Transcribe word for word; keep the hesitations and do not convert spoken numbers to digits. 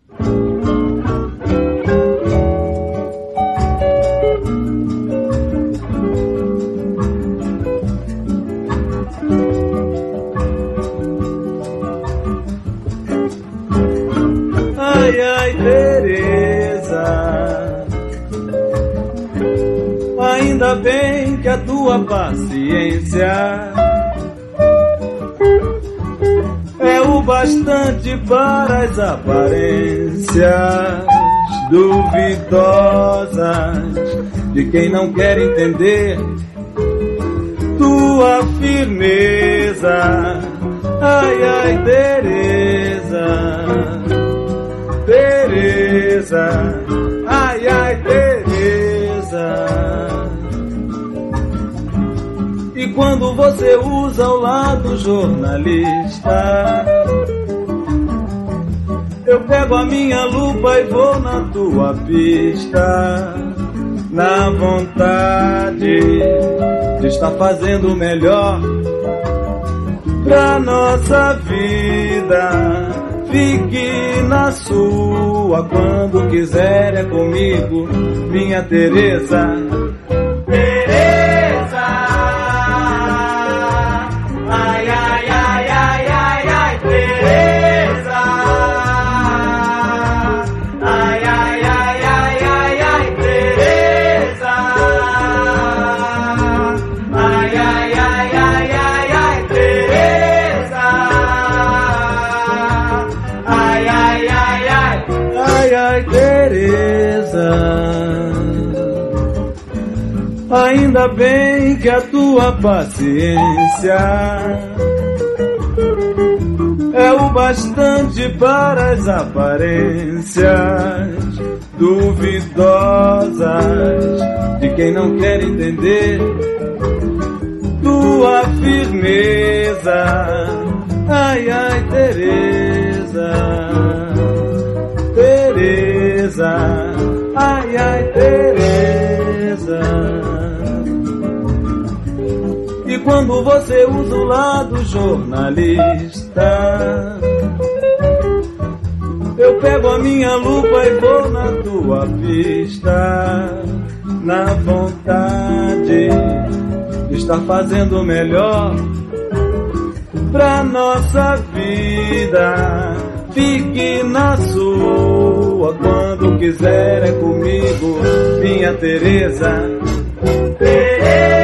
Ai, ai, Teresa, ainda bem que a tua paciência é o bastante para as aparências duvidosas de quem não quer entender tua firmeza. Ai, ai, Teresa, Teresa, ai, ai, Teresa. E quando você usa o lado jornalista, eu pego a minha lupa e vou na tua pista, na vontade de estar fazendo o melhor pra nossa vida. Fique na sua, quando quiser é comigo, minha Teresa. Teresa, ai, ai, ai, ai, ai, ai, Teresa, ai, ai, ai, ai, ai, ai, Teresa, ai, ai, ai, ai, ai, ai, Teresa. Ai, ai, ai, ai, ai, ai, Teresa, ainda bem que a tua paciência é o bastante para as aparências duvidosas de quem não quer entender tua firmeza. Ai, ai, Teresa, Teresa, ai, ai, Teresa. E quando você usa o lado jornalista, eu pego a minha lupa e vou na tua pista, na vontade de estar fazendo o melhor pra nossa vida. Fique na sua, quando quiser é comigo, minha Teresa. Teresa.